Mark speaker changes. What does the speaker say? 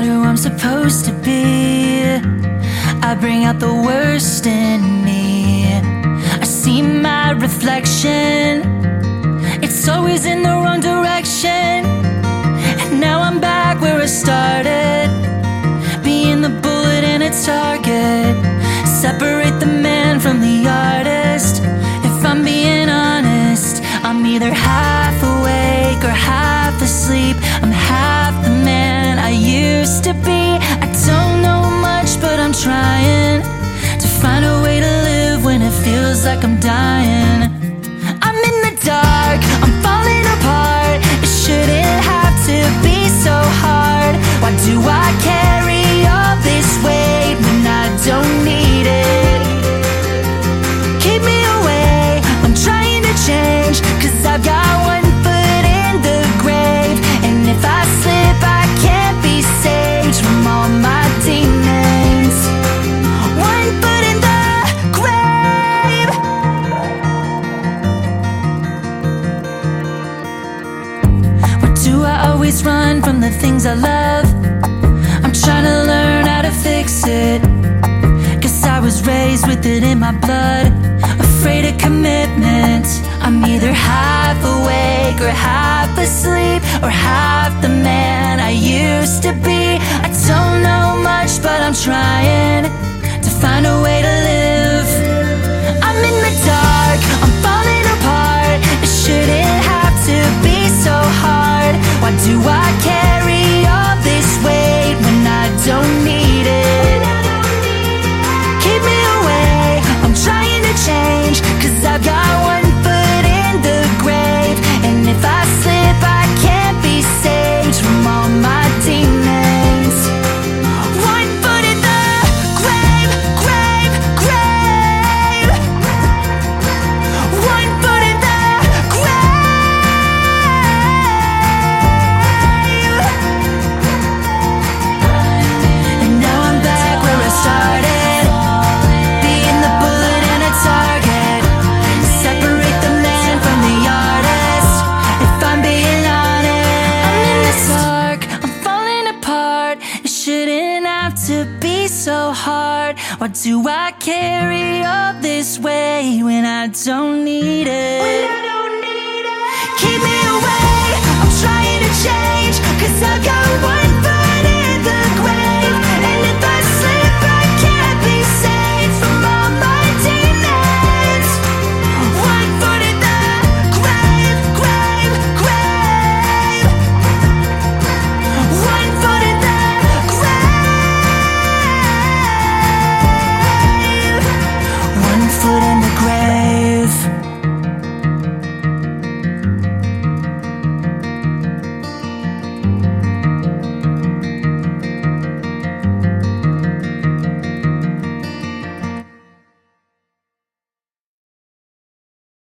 Speaker 1: not who I'm supposed to be. I bring out the worst in me. I see my reflection, it's always in the wrong direction. And now I'm back where I started, being the bullet and its target. Separate the man from the artist. If I'm being honest, I'm either half awake or half asleep. I'm half the man I used to be. I don't know much, but I'm trying to find a way to live when it feels like I'm dying. I'm in the dark, I'm falling apart. It shouldn't have to be so hard. Why do I carry all this weight when I don't need it? Keep me away, I'm trying to change, 'cause I've got one foot in the grave. And if I slip, I can't be saved from all my demons. One foot in the grave. Why do I always run from the things I love? I'm trying to learn how to fix it, 'cause I was raised with it in my blood. Afraid of commitment. I'm either half awake or half asleep, or half the man I used to be. I don't know much, but I'm trying to find a way to live. I'm in the dark, I'm falling apart. It shouldn't have to be so hard. Why do I carry all this weight when I don't need it? Keep me away, I'm trying to change, 'cause I've got one foot in the grave. And if I slip, I can't be saved from all my demons. One foot in the grave, grave, grave. One foot in the grave. And now I'm back where I started, being the bullet and a target. Separate the man from the artist, if I'm being honest. I'm in the dark, I'm falling apart. It shouldn't have to be so hard. Why do I carry all this weight when I don't need it? Keep me away, I'm trying to change, 'cause I've got